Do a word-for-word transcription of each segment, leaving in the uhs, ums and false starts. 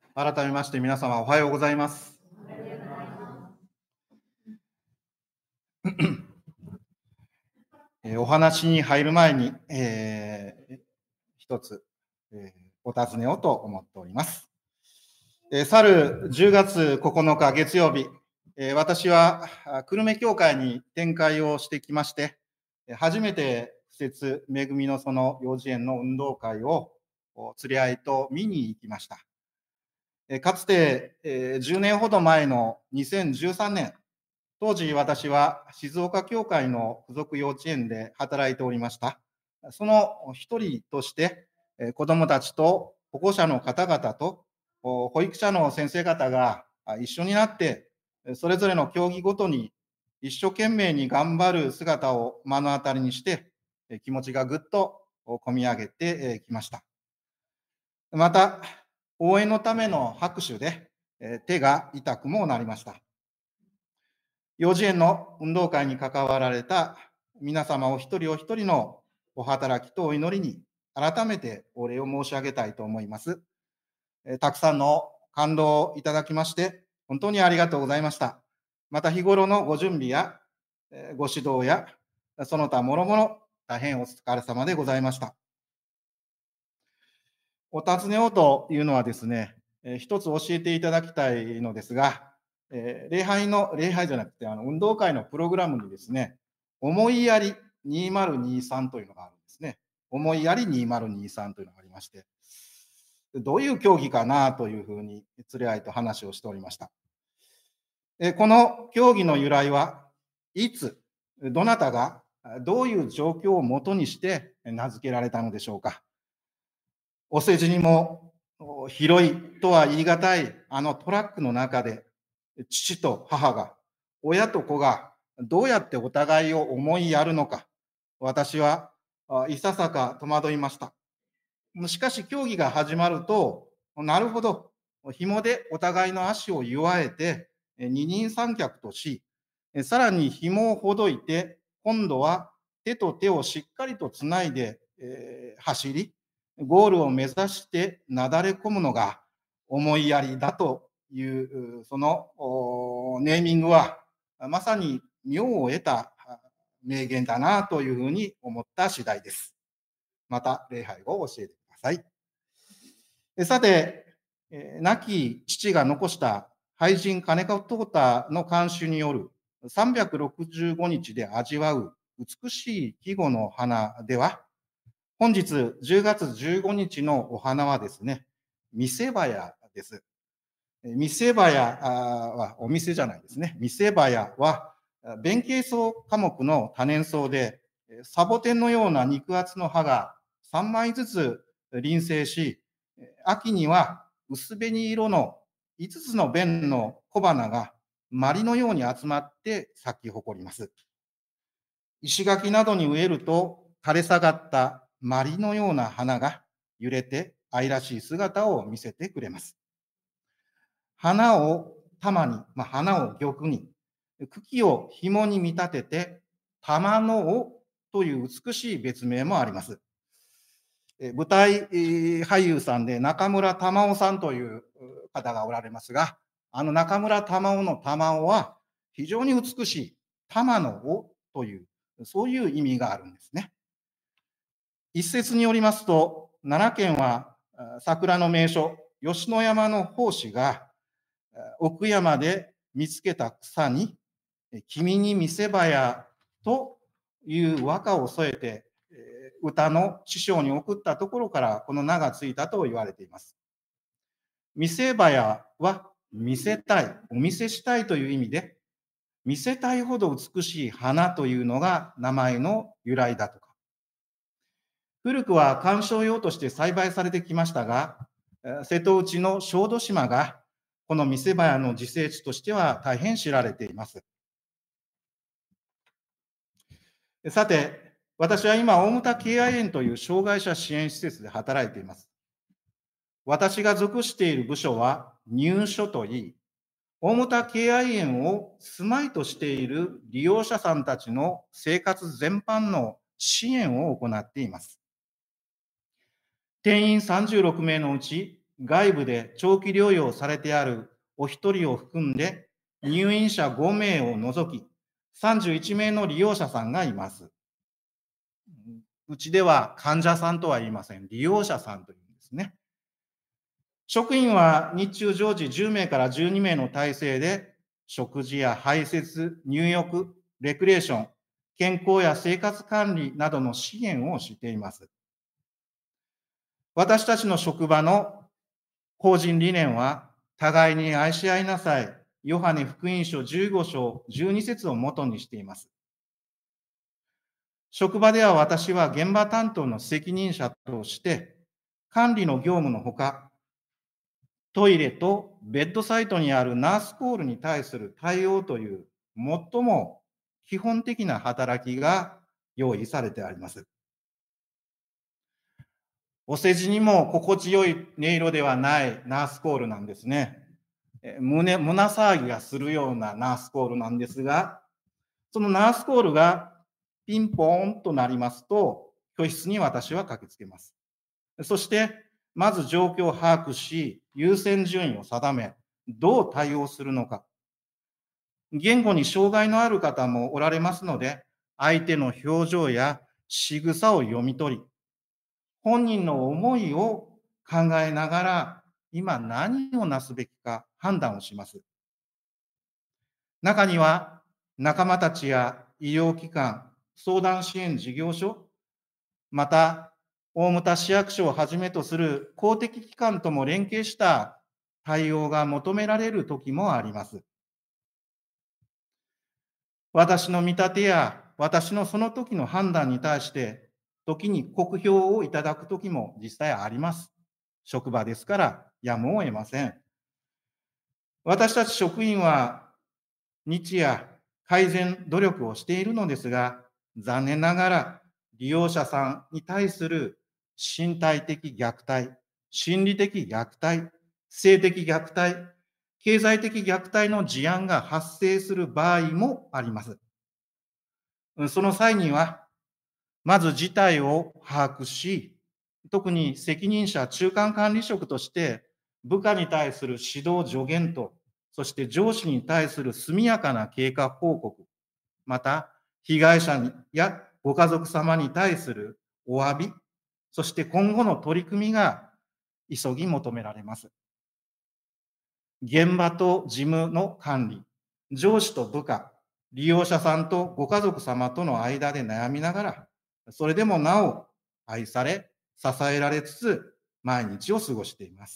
改めまして皆様おはようございます。えーお話に入る前に、えー一つ、えーお尋ねをと思っております。えー去るじゅうがつここのか月曜日、えー私はあ久留米教会に展開をしてきまして、えー初めて施設恵みの園幼稚園の運動会をお連れ合いと見に行きました。えーかつて、えーじゅうねんほど前のにせんじゅうさんねん、当時私は静岡教会の附属幼稚園で働いておりました。その一人として、えー子どもたちと保護者の方々とお保育者の先生方があ一緒になって、えーそれぞれの競技ごとに一生懸命に頑張る姿を目の当たりにして、えー気持ちがぐっとお込み上げてえーきました。また、応援のための拍手でえー手が痛くもなりました。幼稚園の運動会に関わられた皆様お一人お一人のお働きとお祈りに改めてお礼を申し上げたいと思います。えーたくさんの感動をいただきまして本当にありがとうございました。また日頃のご準備やえーご指導やその他もろもろ大変お疲れ様でございました。お尋ねをというのはですね、えー一つ教えていただきたいのですが、えー礼拝の、礼拝じゃなくて、あの運動会のプログラムにですね、思いやりにせんにじゅうさんというのがあるんですね。思いやりにせんにじゅうさんというのがありまして、どういう競技かなというふうに連れ合いと話をしておりました。えーこの競技の由来はいつ、どなたがどういう状況をもとにして名付けられたのでしょうか。お世辞にも広いとは言い難いあのトラックの中で、父と母が、親と子がどうやってお互いを思いやるのか、私はいささか戸惑いました。しかし競技が始まると、なるほど、紐でお互いの足を結わえて、二人三脚とし、さらに紐をほどいて、今度は手と手をしっかりとつないで、えー走り、ゴールを目指してなだれ込むのが思いやりだという、そのネーミングは、まさに妙を得た名言だなというふうに思った次第です。また礼拝を教えてください。さて、亡き父が残した俳人金子東太の監修によるさんびゃくろくじゅうごにちで味わう美しい季語の花では、本日じゅうがつじゅうごにちのお花はですね、店早です。店早はお店じゃないですね。店早は弁慶草科目の多年草で、サボテンのような肉厚の葉がさんまいずつ輪生し、秋には薄紅色のいつつの弁の小花が鞠のように集まって咲き誇ります。石垣などに植えると垂れ下がった鞠のような花が揺れて愛らしい姿を見せてくれます。花を玉に、まあ、花を玉に、茎を紐に見立てて、玉の尾という美しい別名もあります。舞台俳優さんで中村玉緒さんという方がおられますが、あの中村玉緒の玉緒は非常に美しい玉の尾という、そういう意味があるんですね。一説によりますと、奈良県は桜の名所、吉野山の法師が奥山で見つけた草に、君に見せ場やという和歌を添えて、歌の師匠に送ったところからこの名がついたと言われています。見せ場やは見せたい、お見せしたいという意味で、見せたいほど美しい花というのが名前の由来だとか。古くは観賞用として栽培されてきましたが、瀬戸内の小豆島がこの見せ場の自生地としては大変知られています。さて、私は今、大牟田敬愛園という障害者支援施設で働いています。私が属している部署は入所といい、大牟田敬愛園を住まいとしている利用者さんたちの生活全般の支援を行っています。定員さんじゅうろくめいのうち外部で長期療養されてあるお一人を含んで、入院者ご名を除き、さんじゅういち名の利用者さんがいます。うちでは患者さんとは言いません。利用者さんというんですね。職員は日中常時じゅう名からじゅうに名の体制で、食事や排泄、入浴、レクレーション、健康や生活管理などの支援をしています。私たちの職場の法人理念は、互いに愛し合いなさい、ヨハネ福音書じゅうご章じゅうに節をもとにしています。職場では私は現場担当の責任者として、管理の業務のほか、トイレとベッドサイトにあるナースコールに対する対応という最も基本的な働きが用意されてあります。お世辞にも心地よい音色ではないナースコールなんですね。胸、胸騒ぎがするようなナースコールなんですが、そのナースコールがピンポーンとなりますと、居室に私は駆けつけます。そして、まず状況を把握し、優先順位を定め、どう対応するのか。言語に障害のある方もおられますので、相手の表情や仕草を読み取り、本人の思いを考えながら、今何をなすべきか判断をします。中には、仲間たちや医療機関、相談支援事業所、また、大牟田市役所をはじめとする公的機関とも連携した対応が求められる時もあります。私の見立てや私のその時の判断に対して、時に酷評をいただく時も実際あります。職場ですからやむを得ません。私たち職員は日夜改善努力をしているのですが、残念ながら利用者さんに対する身体的虐待、心理的虐待、性的虐待、経済的虐待の事案が発生する場合もあります。その際には、まず事態を把握し、特に責任者中間管理職として、部下に対する指導助言と、そして上司に対する速やかな経過報告、また、被害者にやご家族様に対するお詫び、そして今後の取り組みが急ぎ求められます。現場と事務の管理、上司と部下、利用者さんとご家族様との間で悩みながら、それでもなお愛され、支えられつつ、毎日を過ごしています。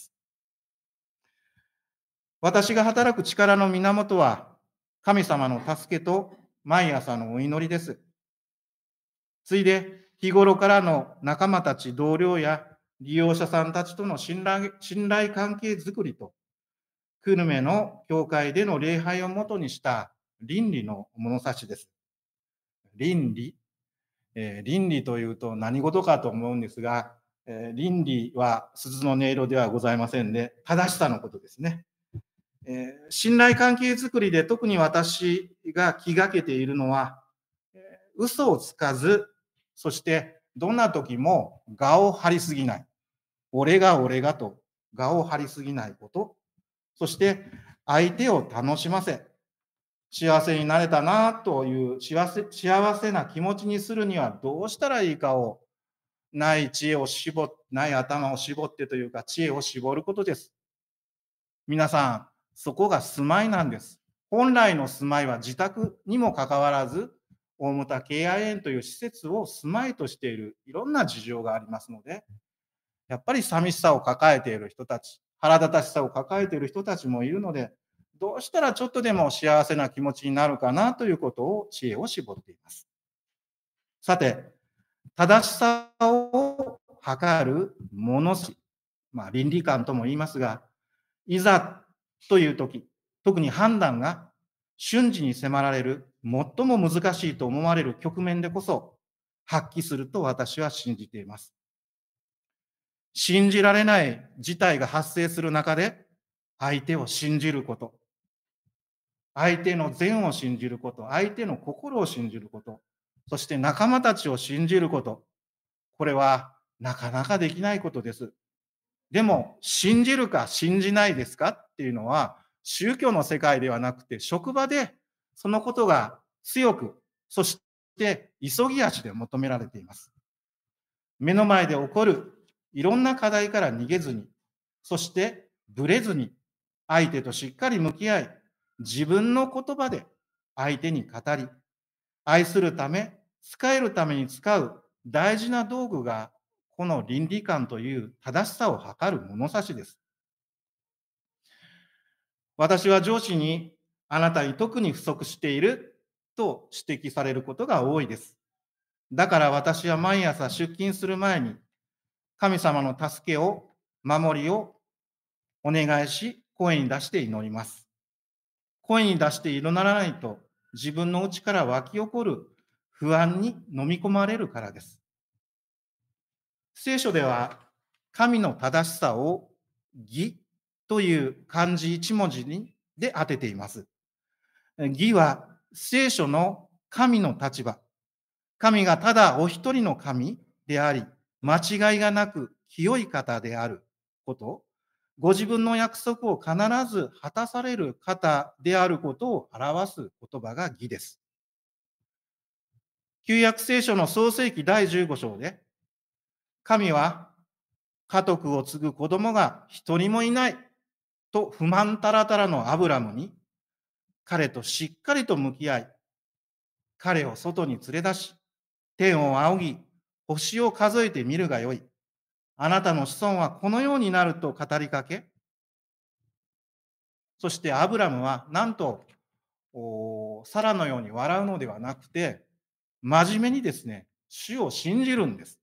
私が働く力の源は、神様の助けと毎朝のお祈りです。ついで、日頃からの仲間たち、同僚や利用者さんたちとの信頼信頼関係づくりと、久留米の教会での礼拝をもとにした倫理の物差しです。倫理、えー、倫理というと何事かと思うんですが、えー、倫理は鈴の音色ではございませんで、正しさのことですね。えー、信頼関係づくりで特に私が気がけているのは、えー、嘘をつかず、そしてどんな時も我を張りすぎない。俺が俺がと我を張りすぎないこと。そして相手を楽しませ、幸せになれたなという幸せ、幸せな気持ちにするにはどうしたらいいかを、ない知恵を絞っ、ない頭を絞ってというか知恵を絞ることです。皆さん、そこが住まいなんです。本来の住まいは自宅にもかかわらず、大牟田敬愛園という施設を住まいとしているいろんな事情がありますので、やっぱり寂しさを抱えている人たち、腹立たしさを抱えている人たちもいるので、どうしたらちょっとでも幸せな気持ちになるかなということを、知恵を絞っています。さて、正しさを測る物差し、まあ倫理観とも言いますが、いざという時、特に判断が瞬時に迫られる最も難しいと思われる局面でこそ発揮すると私は信じています。信じられない事態が発生する中で相手を信じること、相手の善を信じること、相手の心を信じること、そして仲間たちを信じること、これはなかなかできないことです。 でも、信じるか信じないですかっていうのは、宗教の世界ではなくて、職場でそのことが強く、そして急ぎ足で求められています。目の前で起こるいろんな課題から逃げずに、そしてブレずに、相手としっかり向き合い、自分の言葉で相手に語り、愛するため、使えるために使う大事な道具が、この倫理観という正しさを図る物差しです。私は上司に、あなたに特に不足していると指摘されることが多いです。だから私は毎朝出勤する前に、神様の助けを、守りをお願いし、声に出して祈ります。声に出して祈らないと、自分の内から湧き起こる不安に飲み込まれるからです。聖書では、神の正しさを義という漢字一文字にで当てています。義は聖書の神の立場。神がただお一人の神であり、間違いがなく清い方であること、ご自分の約束を必ず果たされる方であることを表す言葉が義です。旧約聖書の創世記だいじゅうご章で、神は家督を継ぐ子供が一人もいないと不満たらたらのアブラムに、彼としっかりと向き合い、彼を外に連れ出し、天を仰ぎ、星を数えてみるがよい。あなたの子孫はこのようになると語りかけ、そしてアブラムはなんと、サラのように笑うのではなくて、真面目にですね、主を信じるんです。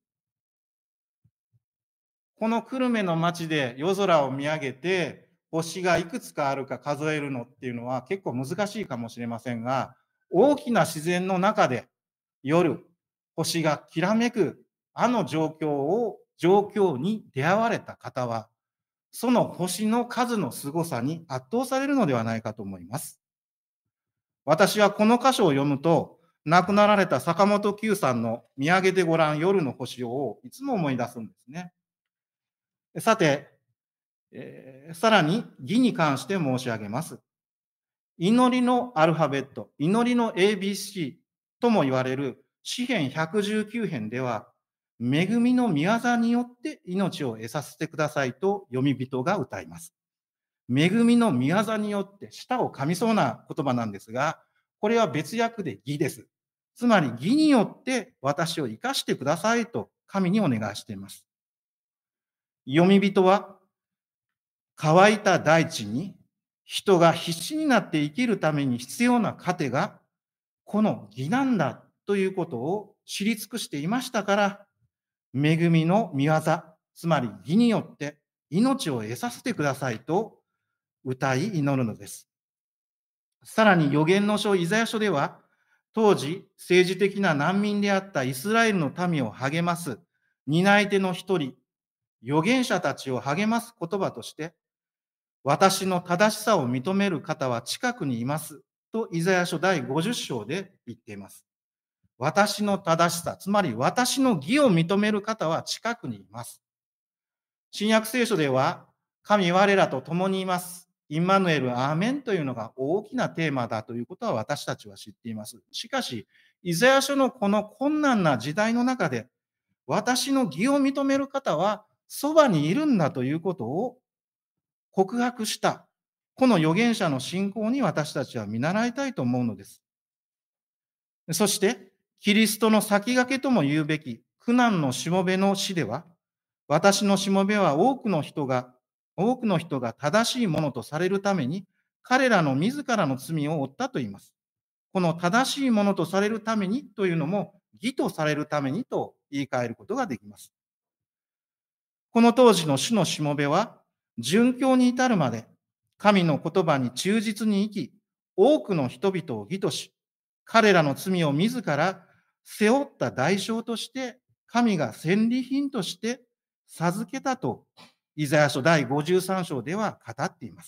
この久留米の町で夜空を見上げて、星がいくつかあるか数えるのっていうのは結構難しいかもしれませんが、大きな自然の中で夜、星がきらめくあの状況を、状況に出会われた方は、その星の数の凄さに圧倒されるのではないかと思います。私はこの箇所を読むと、亡くなられた坂本九さんの見上げてごらん夜の星をいつも思い出すんですね。さて、えーさらに義に関して申し上げます。祈りのアルファベット、祈りの エービーシー とも言われる詩編ひゃくじゅうきゅう編では、恵みの御業によって命を得させてくださいと読み人が歌います。恵みの御業によって舌を噛みそうな言葉なんですが、これは別訳で義です。つまり義によって私を生かしてくださいと神にお願いしています。読み人は乾いた大地に人が必死になって生きるために必要な糧がこの義なんだということを知り尽くしていましたから、恵みの御業、つまり義によって命を得させてくださいと歌い祈るのです。さらに預言の書イザヤ書では、当時政治的な難民であったイスラエルの民を励ます担い手の一人、預言者たちを励ます言葉として、私の正しさを認める方は近くにいますとイザヤ書だいごじゅう章で言っています。私の正しさ、つまり私の義を認める方は近くにいます。新約聖書では、神我らと共にいます。インマヌエル、アーメンというのが大きなテーマだということは私たちは知っています。しかし、イザヤ書のこの困難な時代の中で、私の義を認める方はそばにいるんだということを告白した、この預言者の信仰に私たちは見習いたいと思うのです。そして、キリストの先駆けとも言うべき苦難のしもべの死では、私のしもべは多くの人が、多くの人が正しいものとされるために、彼らの自らの罪を負ったと言います。この正しいものとされるためにというのも、義とされるためにと言い換えることができます。この当時の主のしもべは、殉教に至るまで、神の言葉に忠実に生き、多くの人々を義とし、彼らの罪を自ら背負った代償として、神が戦利品として授けたと、イザヤ書だいごじゅうさん章では語っています。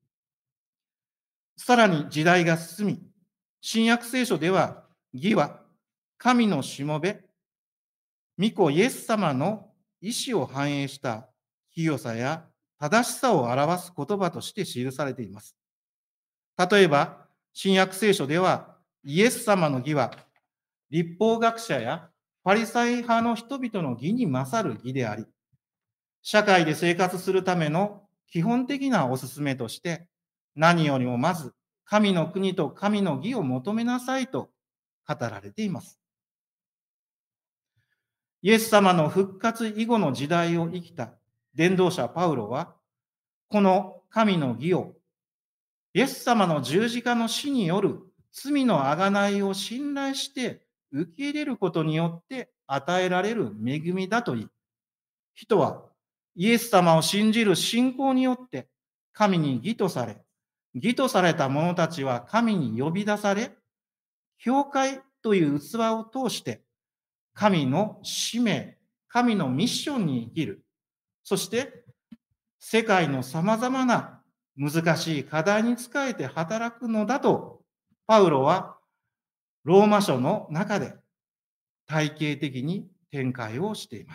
さらに時代が進み、新約聖書では、義は神のしもべ、御子イエス様の意志を反映した清さや正しさを表す言葉として記されています。例えば、新約聖書では、イエス様の義は、律法学者やファリサイ派の人々の義に勝る義であり、社会で生活するための基本的なお勧めとして、何よりもまず、神の国と神の義を求めなさいと語られています。イエス様の復活以後の時代を生きた伝道者パウロは、この神の義を、イエス様の十字架の死による罪の贖いを信頼して受け入れることによって与えられる恵みだと言い、人はイエス様を信じる信仰によって神に義とされ、義とされた者たちは神に呼び出され、教会という器を通して神の使命、神のミッションに生きる。そして世界のさまざまな難しい課題に仕えて働くのだと、パウロはローマ書の中で体系的に展開をしています。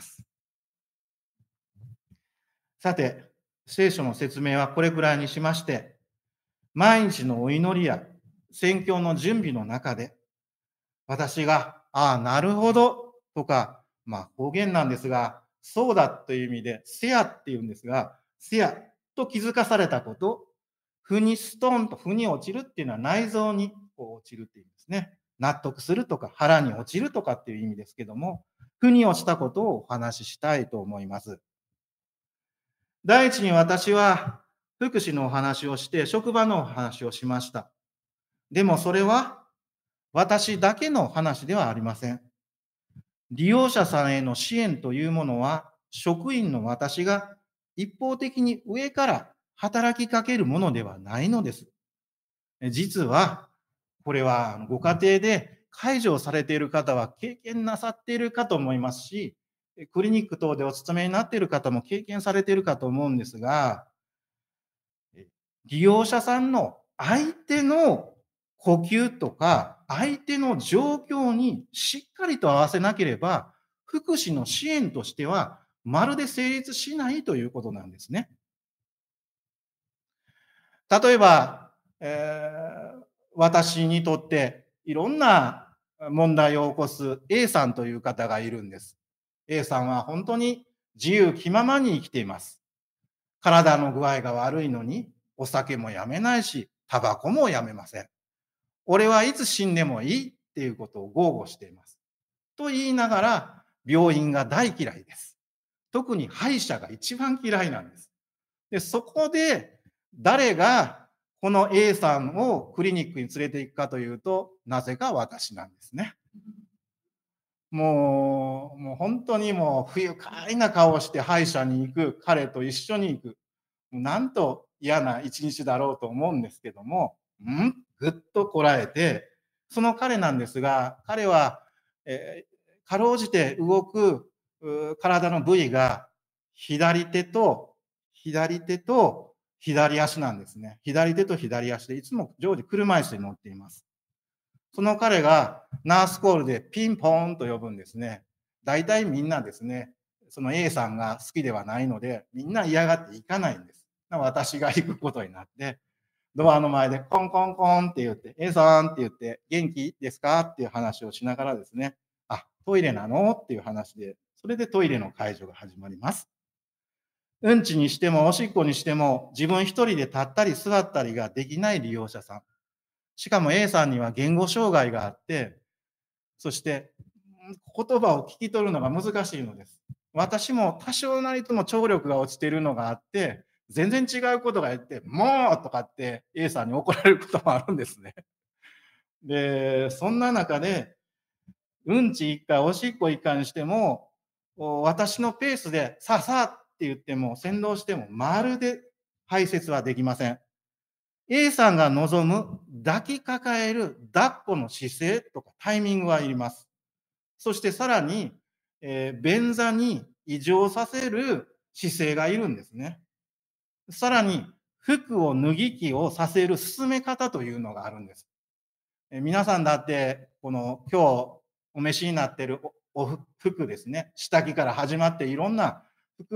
さて、聖書の説明はこれくらいにしまして、毎日のお祈りや宣教の準備の中で、私が、ああ、なるほど、とか、まあ方言なんですが、そうだという意味で、せやっていうんですが、せやと気づかされたこと、腑にストンと腑に落ちるっていうのは内臓にこう落ちるっていうんですね。納得するとか腹に落ちるとかっていう意味ですけども、腑に落ちたことをお話ししたいと思います。第一に私は福祉のお話をして職場のお話をしました。でもそれは私だけの話ではありません。利用者さんへの支援というものは職員の私が一方的に上から働きかけるものではないのです。実は、これはご家庭で介助をされている方は経験なさっているかと思いますし、クリニック等でお勤めになっている方も経験されているかと思うんですが、利用者さんの相手の呼吸とか、相手の状況にしっかりと合わせなければ、福祉の支援としてはまるで成立しないということなんですね。例えば、えー私にとっていろんな問題を起こす A さんという方がいるんです。A さんは本当に自由気ままに生きています。体の具合が悪いのにお酒もやめないし、タバコもやめません。俺はいつ死んでもいいっていうことを豪語しています。と言いながら、病院が大嫌いです。特に歯医者が一番嫌いなんです。で、そこで誰がこの A さんをクリニックに連れて行くかというと、なぜか私なんですね。もう、もう本当にもう不愉快な顔をして歯医者に行く、彼と一緒に行く。なんと嫌な一日だろうと思うんですけども、んぐっとこらえて、その彼なんですが、彼は、えーかろうじて動くう体の部位が左手と左手と左足なんですね。左手と左足でいつも常時車椅子に乗っています。その彼がナースコールでピンポーンと呼ぶんですね。大体みんなですね、その A さんが好きではないので、みんな嫌がって行かないんです。私が行くことになって、ドアの前でコンコンコンって言って、A さんって言って、元気ですかっていう話をしながらですね、あ、トイレなのっていう話で、それでトイレの介助が始まります。うんちにしてもおしっこにしても自分一人で立ったり座ったりができない利用者さん。しかも A さんには言語障害があって、そして言葉を聞き取るのが難しいのです。私も多少なりとも聴力が落ちているのがあって、全然違うことが言って、もうとかって A さんに怒られることもあるんですね。で、そんな中で、うんち一回、おしっこ一回にしても、私のペースでさあさあって言っても、先導してもまるで排泄はできません。A さんが望む抱きかかえる抱っこの姿勢とかタイミングはいります。そしてさらに、えー、便座に異常させる姿勢がいるんですね。さらに、服を脱ぎ着をさせる進め方というのがあるんです。えー、皆さんだって、この今日お召しになっているおお服ですね。下着から始まっていろんな服の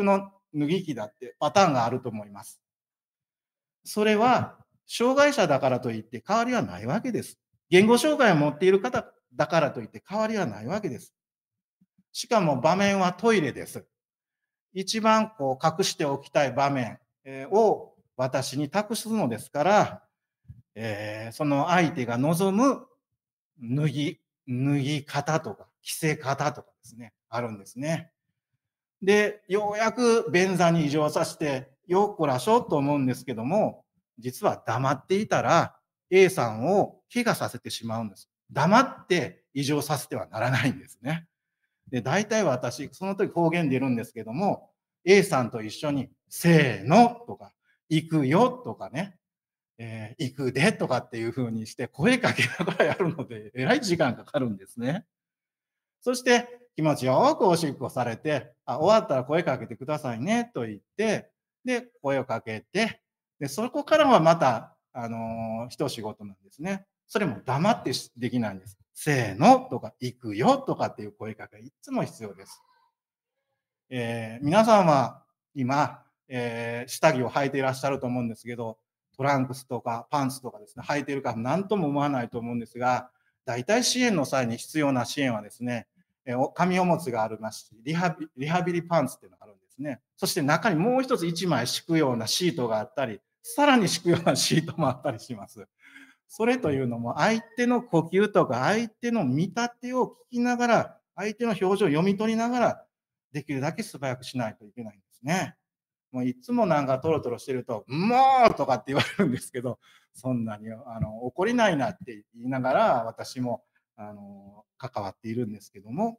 脱ぎ着だってパターンがあると思います。それは、障害者だからといって変わりはないわけです。言語障害を持っている方だからといって変わりはないわけです。しかも場面はトイレです。一番こう隠しておきたい場面を私に託すのですから、えー、その相手が望む脱ぎ、脱ぎ方とか着せ方とかですね、あるんですね。で、ようやく便座に異常させて、よっこらしょと思うんですけども、実は黙っていたら A さんを怪我させてしまうんです。黙って異常させてはならないんですね。で、大体私、その時方言出るんですけども、A さんと一緒に、せーのとか、行くよとかね、えー、行くでとかっていう風にして声かけながらやるので、えらい時間かかるんですね。そして気持ちよくおしっこされて、あ、終わったら声かけてくださいねと言って、で、声をかけて、で、そこからはまた、あのー、一仕事なんですね。それも黙ってできないんです。せーのとか、行くよとかっていう声かけいつも必要です。えー、皆さんは今、えー、下着を履いていらっしゃると思うんですけど、トランクスとかパンツとかですね、履いているか何とも思わないと思うんですが、大体支援の際に必要な支援はですね、えー、紙おむつがありますし、リハビリハビリパンツっていうのがあるんですね。そして中にもう一つ一枚敷くようなシートがあったり、さらに敷くようなシートもあったりします。それというのも相手の呼吸とか相手の見立てを聞きながら、相手の表情を読み取りながら、できるだけ素早くしないといけないんですね。もういつもなんかトロトロしてると、もうとかって言われるんですけど、そんなにあの怒りないなって言いながら私もあの関わっているんですけども、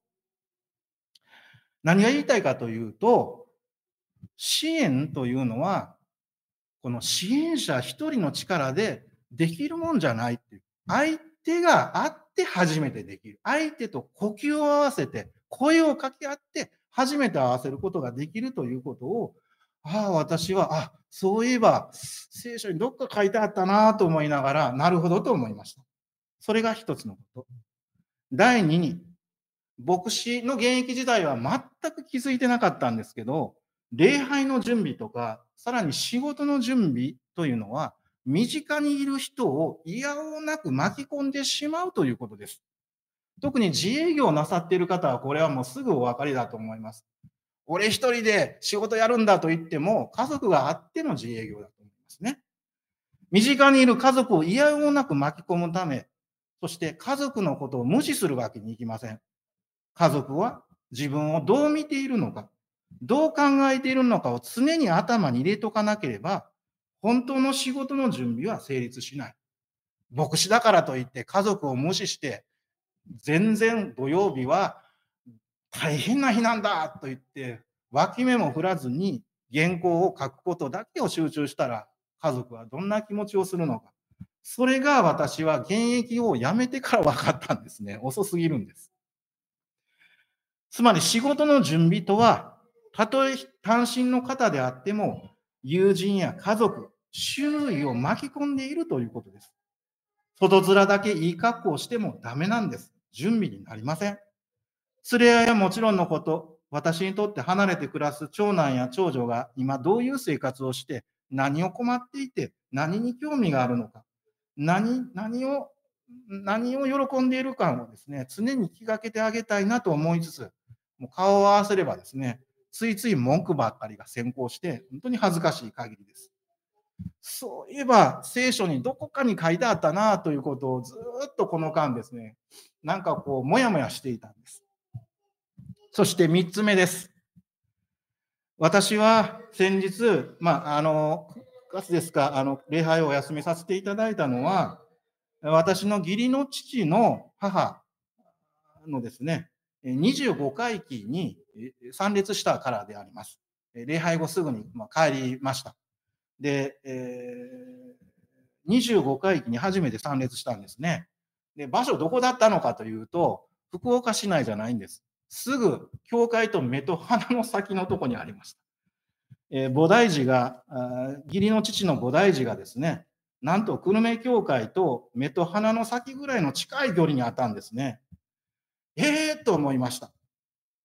何が言いたいかというと、支援というのは、この支援者一人の力でできるもんじゃないっていう。相手があって初めてできる。相手と呼吸を合わせて、声を掛け合って初めて合わせることができるということを、ああ、私は、あ、そういえば、聖書にどっか書いてあったなと思いながら、なるほどと思いました。それが一つのこと。第二に、牧師の現役時代は全く気づいてなかったんですけど、礼拝の準備とか、さらに仕事の準備というのは、身近にいる人を嫌おなく巻き込んでしまうということです。特に自営業をなさっている方は、これはもうすぐお分かりだと思います。俺一人で仕事やるんだと言っても、家族があっての自営業だと思いますね。身近にいる家族を嫌おなく巻き込むため、そして家族のことを無視するわけにいきません。家族は自分をどう見ているのか、どう考えているのかを常に頭に入れとかなければ、本当の仕事の準備は成立しない。牧師だからといって家族を無視して、全然土曜日は大変な日なんだと言って、脇目も振らずに原稿を書くことだけを集中したら、家族はどんな気持ちをするのか。それが私は現役を辞めてから分かったんですね。遅すぎるんです。つまり仕事の準備とは、たとえ単身の方であっても、友人や家族、周囲を巻き込んでいるということです。外面だけいい格好をしてもダメなんです。準備になりません。連れ合いはもちろんのこと、私にとって離れて暮らす長男や長女が今どういう生活をして、何を困っていて、何に興味があるのか、何、何を、何を喜んでいるかをですね、常に気がけてあげたいなと思いつつ、もう顔を合わせればですね、ついつい文句ばっかりが先行して、本当に恥ずかしい限りです。そういえば、聖書にどこかに書いてあったなということをずっとこの間ですね、なんかこう、もやもやしていたんです。そしてみっつめです。私は先日、まあ、あの、くがつですか、あの、礼拝をお休みさせていただいたのは、私の義理の父の母のですね、にじゅうごかい忌に参列したからであります。礼拝後すぐに帰りました。で、えー、にじゅうごかい忌に初めて参列したんですね。で、場所どこだったのかというと、福岡市内じゃないんです。すぐ教会と目と鼻の先のとこにありました。えー、菩提寺が、義理の父の菩提寺がですね、なんと久留米教会と目と鼻の先ぐらいの近い距離にあったんですね。ええー、と思いました。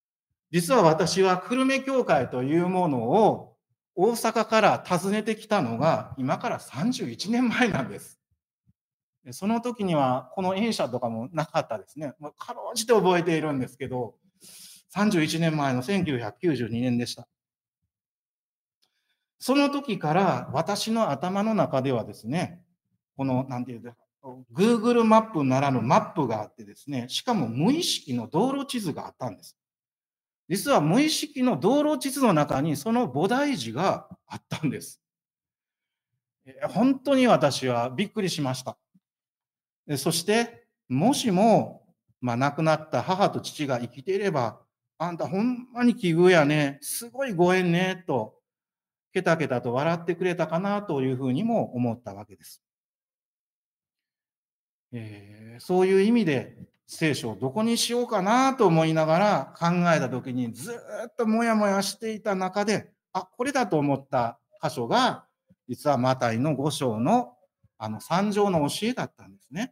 実は私は久留米教会というものを大阪から訪ねてきたのが今からさんじゅういちねんまえなんです。その時にはこの園舎とかもなかったですね。もうかろうじて覚えているんですけど、さんじゅういちねんまえのせんきゅうひゃくきゅうじゅうにねんでした。その時から私の頭の中ではですね、この、なんていうんですか、Google マップならぬマップがあってですね、しかも無意識の道路地図があったんです。実は無意識の道路地図の中にその菩提寺があったんです。え本当に私はびっくりしました。でそして、もしも、まあ、亡くなった母と父が生きていれば、あんたほんまに奇遇やね、すごいご縁ね、と、ケタケタと笑ってくれたかなというふうにも思ったわけです。えーそういう意味で、聖書をどこにしようかなと思いながら考えたときに、ずーっともやもやしていた中で、あ、これだと思った箇所が、実はマタイのご章のあの三条の教えだったんですね。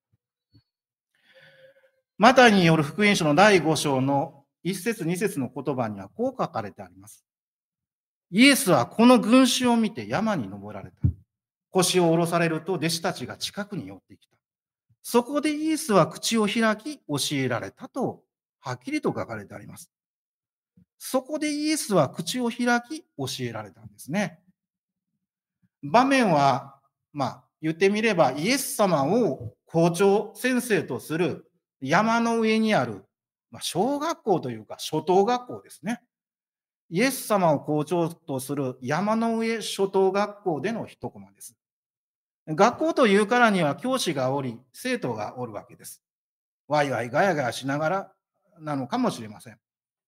マタイによる福音書のだいご章のいっ節に節の言葉にはこう書かれてあります。イエスはこの群衆を見て山に登られた。腰を下ろされると弟子たちが近くに寄ってきた。そこでイエスは口を開き教えられたとはっきりと書かれてあります。そこでイエスは口を開き教えられたんですね。場面は、まあ、言ってみればイエス様を校長先生とする山の上にある、まあ、小学校というか初等学校ですね。イエス様を校長とする山の上初等学校での一コマです。学校というからには教師がおり、生徒がおるわけです。ワイワイガヤガヤしながらなのかもしれません。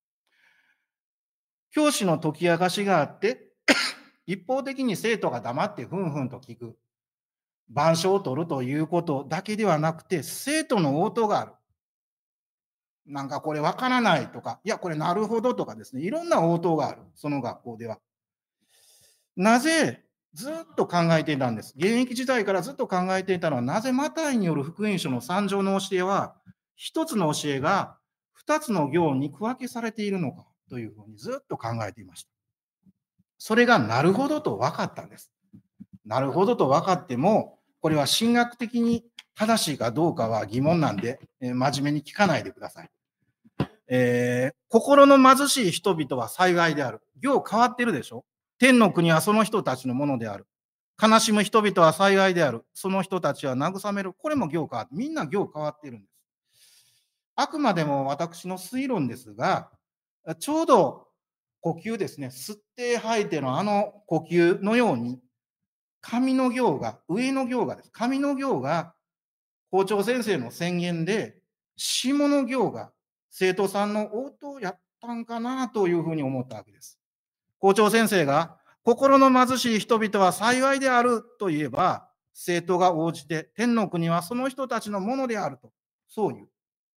教師の解き明かしがあって、一方的に生徒が黙ってふんふんと聞く。板書を取るということだけではなくて、生徒の応答がある。なんかこれわからないとか、いや、これなるほどとかですね、いろんな応答がある。その学校では。なぜずっと考えていたんです。現役時代からずっと考えていたのは、なぜマタイによる福音書の三条の教えは、一つの教えが二つの行に区分けされているのかというふうにずっと考えていました。それがなるほどと分かったんです。なるほどと分かっても、これは神学的に正しいかどうかは疑問なんで、えー真面目に聞かないでください。えー心の貧しい人々は幸いである。行変わってるでしょ。天の国はその人たちのものである。悲しむ人々は幸いである。その人たちは慰める。これも行変わって、みんな行変わっているんです。あくまでも私の推論ですが、ちょうど呼吸ですね、吸って吐いてのあの呼吸のように、上の行が、上の行がです。上の行が校長先生の宣言で、下の行が生徒さんの応答をやったんかなというふうに思ったわけです。校長先生が、心の貧しい人々は幸いであると言えば、生徒が応じて、天の国はその人たちのものであると、そう言う。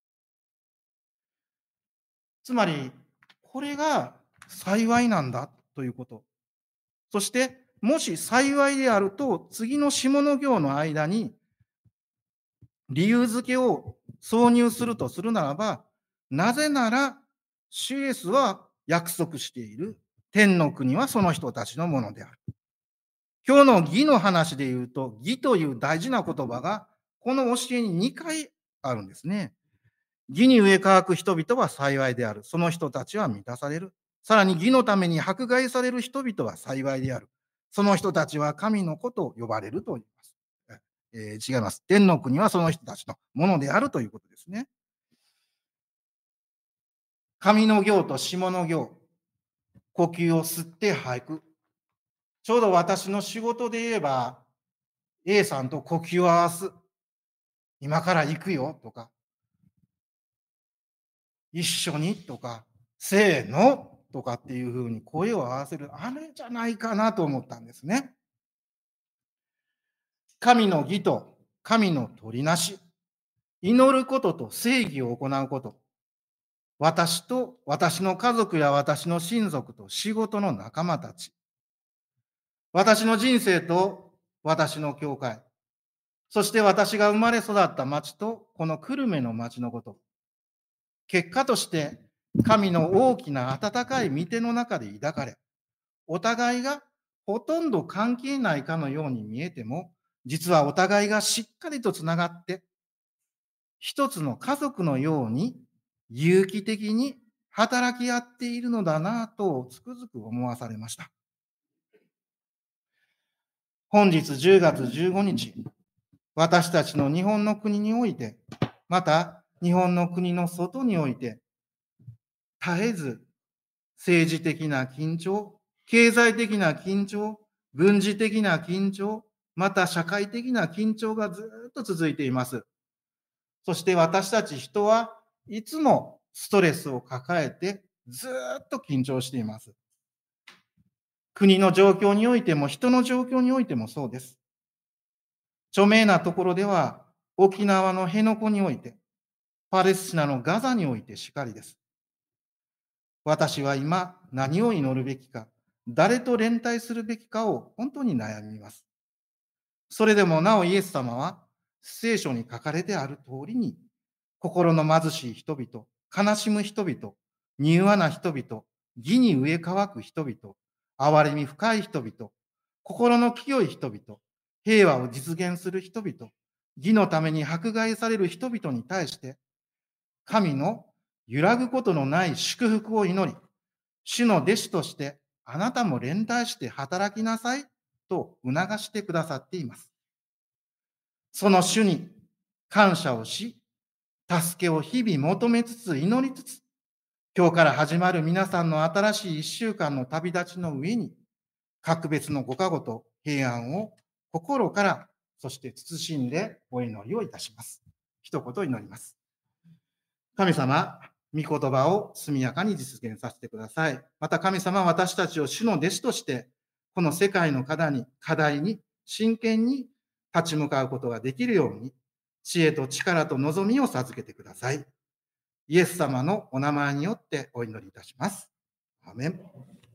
つまり、これが幸いなんだということ。そして、もし幸いであると、次の下の行の間に、理由付けを挿入するとするならば、なぜなら、主イエスは約束している天の国はその人たちのものである。今日の義の話で言うと、義という大事な言葉が、この教えににかいあるんですね。義に植え替く人々は幸いである。その人たちは満たされる。さらに義のために迫害される人々は幸いである。その人たちは神の子と呼ばれると言います。えー違います。天の国はその人たちのものであるということですね。上の行と下の行、呼吸を吸って吐く。ちょうど私の仕事で言えば、A さんと呼吸を合わす。今から行くよとか、一緒にとか、せーのとかっていうふうに声を合わせる、あれじゃないかなと思ったんですね。神の義と神の取りなし、祈ることと正義を行うこと、私と私の家族や私の親族と仕事の仲間たち、私の人生と私の教会、そして私が生まれ育った町とこの久留米の町のこと、結果として神の大きな温かい御手の中で抱かれ、お互いがほとんど関係ないかのように見えても、実はお互いがしっかりとつながって、一つの家族のように有機的に働き合っているのだなぁとつくづく思わされました。本日じゅうがつじゅうごにち、私たちの日本の国において、また日本の国の外において、絶えず政治的な緊張、経済的な緊張、軍事的な緊張、また社会的な緊張がずっと続いています。そして私たち人はいつもストレスを抱えてずっと緊張しています。国の状況においても人の状況においてもそうです。著名なところでは沖縄の辺野古において、パレスチナのガザにおいてしかりです。私は今何を祈るべきか、誰と連帯するべきかを本当に悩みます。それでもなおイエス様は聖書に書かれてある通りに、心の貧しい人々、悲しむ人々、柔和な人々、義に植え乾く人々、憐れみ深い人々、心の清い人々、平和を実現する人々、義のために迫害される人々に対して、神の揺らぐことのない祝福を祈り、主の弟子としてあなたも連帯して働きなさいと促してくださっています。その主に感謝をし、助けを日々求めつつ祈りつつ、今日から始まる皆さんの新しい一週間の旅立ちの上に、格別のご加護と平安を心から、そして慎んでお祈りをいたします。一言祈ります。神様、御言葉を速やかに実現させてください。また神様、私たちを主の弟子として、この世界の課題に、課題に真剣に立ち向かうことができるように、知恵と力と望みを授けてください。イエス様のお名前によってお祈りいたします。アーメン。